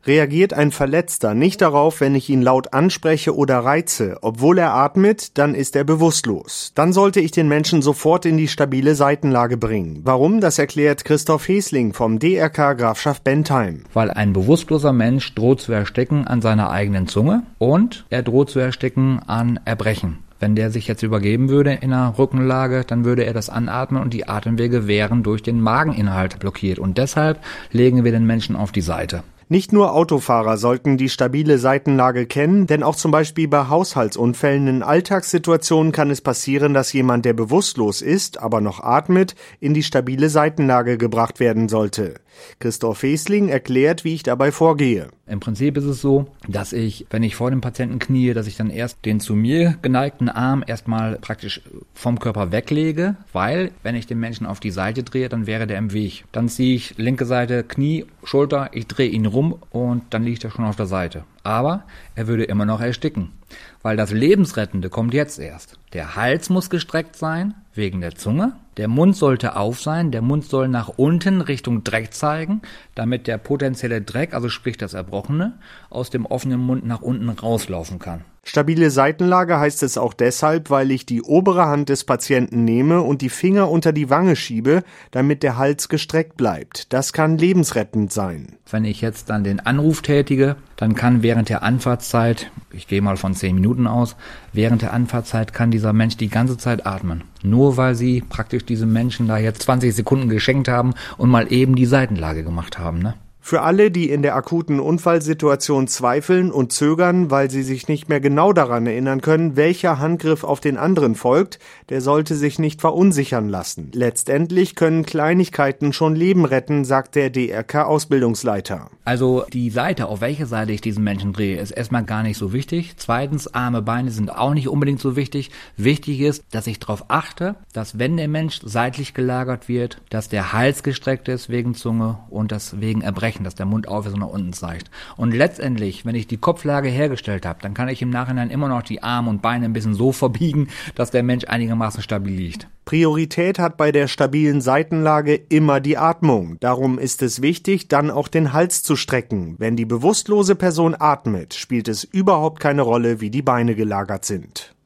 Reagiert ein Verletzter nicht darauf, wenn ich ihn laut anspreche oder reize, obwohl er atmet, dann ist er bewusstlos. Dann sollte ich den Menschen sofort in die stabile Seitenlage bringen. Warum? Das erklärt Christoph Hesling vom DRK Grafschaft Bentheim. Weil ein bewusstloser Mensch droht zu ersticken an seiner eigenen Zunge und er droht zu ersticken an Erbrechen. Wenn der sich jetzt übergeben würde in der Rückenlage, dann würde er das anatmen und die Atemwege wären durch den Mageninhalt blockiert. Und deshalb legen wir den Menschen auf die Seite. Nicht nur Autofahrer sollten die stabile Seitenlage kennen, denn auch zum Beispiel bei Haushaltsunfällen in Alltagssituationen kann es passieren, dass jemand, der bewusstlos ist, aber noch atmet, in die stabile Seitenlage gebracht werden sollte. Christoph Hesling erklärt, wie ich dabei vorgehe. Im Prinzip ist es so, dass ich, wenn ich vor dem Patienten kniee, dass ich dann erst den zu mir geneigten Arm erstmal praktisch vom Körper weglege, weil, wenn ich den Menschen auf die Seite drehe, dann wäre der im Weg. Dann ziehe ich linke Seite, Knie, Schulter, ich drehe ihn rum und dann liegt er schon auf der Seite. Aber er würde immer noch ersticken, weil das Lebensrettende kommt jetzt erst. Der Hals muss gestreckt sein, wegen der Zunge. Der Mund sollte auf sein, der Mund soll nach unten Richtung Dreck zeigen, damit der potenzielle Dreck, also sprich das Erbrochene, aus dem offenen Mund nach unten rauslaufen kann. Stabile Seitenlage heißt es auch deshalb, weil ich die obere Hand des Patienten nehme und die Finger unter die Wange schiebe, damit der Hals gestreckt bleibt. Das kann lebensrettend sein. Wenn ich jetzt dann den Anruf tätige, dann kann während der Anfahrtszeit, ich gehe mal von 10 Minuten aus, während der Anfahrtszeit kann dieser Mensch die ganze Zeit atmen. Nur weil sie praktisch diesem Menschen da jetzt 20 Sekunden geschenkt haben und mal eben die Seitenlage gemacht haben, ne? Für alle, die in der akuten Unfallsituation zweifeln und zögern, weil sie sich nicht mehr genau daran erinnern können, welcher Handgriff auf den anderen folgt, der sollte sich nicht verunsichern lassen. Letztendlich können Kleinigkeiten schon Leben retten, sagt der DRK-Ausbildungsleiter. Also die Seite, auf welche Seite ich diesen Menschen drehe, ist erstmal gar nicht so wichtig. Zweitens, Arme, Beine sind auch nicht unbedingt so wichtig. Wichtig ist, dass ich darauf achte, dass wenn der Mensch seitlich gelagert wird, dass der Hals gestreckt ist wegen Zunge und das wegen Erbrechen, dass der Mund auf ist und nach unten zeigt. Und letztendlich, wenn ich die Kopflage hergestellt habe, dann kann ich im Nachhinein immer noch die Arme und Beine ein bisschen so verbiegen, dass der Mensch einigermaßen stabil liegt. Priorität hat bei der stabilen Seitenlage immer die Atmung. Darum ist es wichtig, dann auch den Hals zu strecken. Wenn die bewusstlose Person atmet, spielt es überhaupt keine Rolle, wie die Beine gelagert sind.